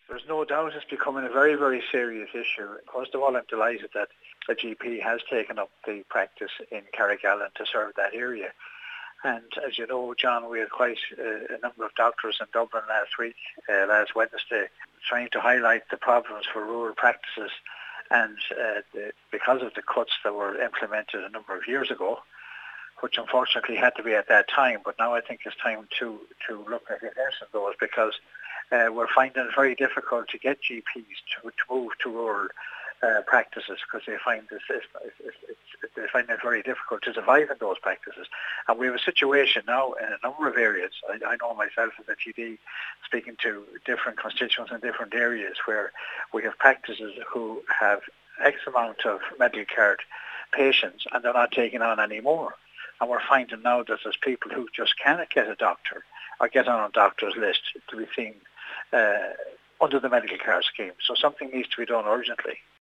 There's no doubt it's becoming a very, very serious issue. First of all, I'm delighted that a GP has taken up the practice in Carrigallen to serve that area. And as you know, John, we had quite a number of doctors in Dublin last Wednesday, trying to highlight the problems for rural practices. And because of the cuts that were implemented a number of years ago, which unfortunately had to be at that time, but now I think it's time to look at reversing those, because we're finding it very difficult to get GPs to move to rural practices, because they find it very difficult to survive in those practices. And we have a situation now in a number of areas. I know myself as a TD, speaking to different constituents in different areas, where we have practices who have X amount of medical card patients and they're not taking on any more. And we're finding now that there's people who just cannot get a doctor or get on a doctor's list to be seen under the medical care scheme. So something needs to be done urgently.